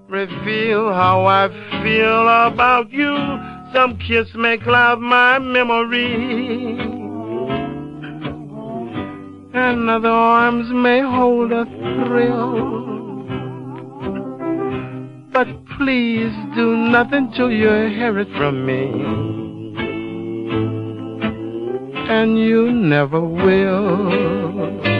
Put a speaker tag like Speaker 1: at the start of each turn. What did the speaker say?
Speaker 1: reveal how I feel about you. Some kiss may cloud my memory, and other arms may hold a thrill. But please do nothing till you hear it from me, and you never will.